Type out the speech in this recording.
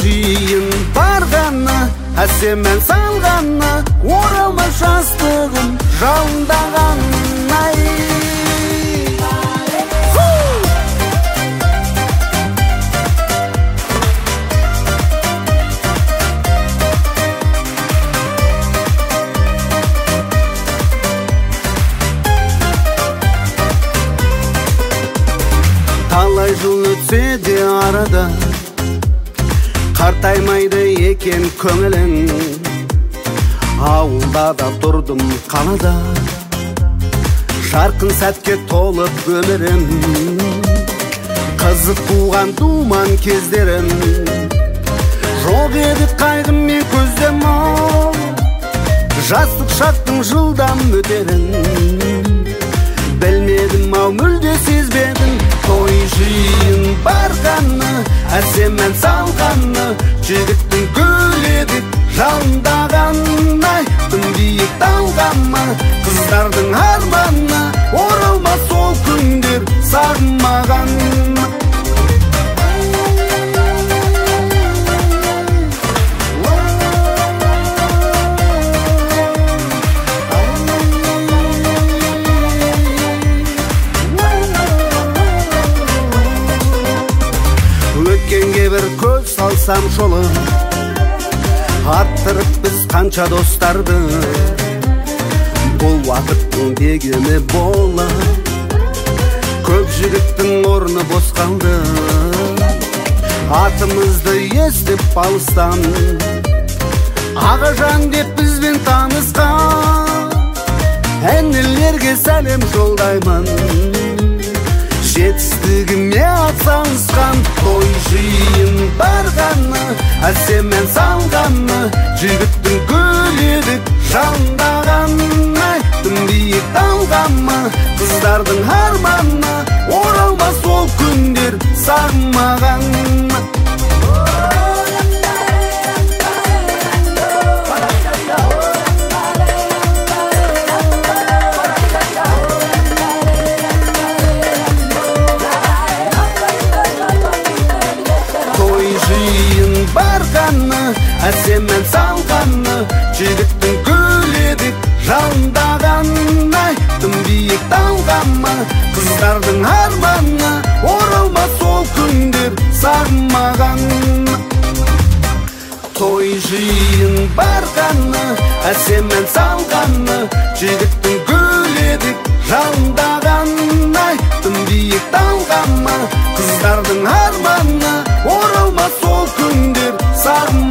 жиын барғаны, әсеммен салғаны, оралмас жастығым жалындаған. Талай жыл өтсе де арада, қартаймайды екен көңілің. Ауылда да тұрдым қалада, жарқын сәтке толып өмірім. Қызық туған думан кездерім, жоқ еді қайғым мен көздем ау. Жастық шақтың жылдам өтерін, білмедім ау, мүлде сезбедім. Той жиын барғаны, әсеммен салғаны, жігіттің гүледі жалындағаны. Тым биік талғаны, қыздардың арманы, оралмас ол күндер сағынмаған. Өткенге бір көз салсам жолы, арттырып біз қанша достарды. Бұл уақыттың дегені бола, көп жігіттің орны бос қалды. Атымызды естіп алыстан, Ағажан деп бізбен танысқан. Әнелерге сәлем жолдаймын, жетістігіме атсалысқан. Той жиын барғаны, әсеммен салғаны, жігіттің гүледі жалындағаны. Тым биік талғаны, қыздардың арманы, оралмас ол күндер сағынмаған. Барғаны, әсеммен салғаны, жігіттің гүледі жалындағаны. Тым биік талғаны, қыздардың арманы, оралмас ол күндер сағынмаған. Той жиын барғаны, әсеммен салғаны, жігіттің гүледі жалындағаны. Тым биік талғаны, қыздардың арманы, оралмас ол күндер сағынмаған.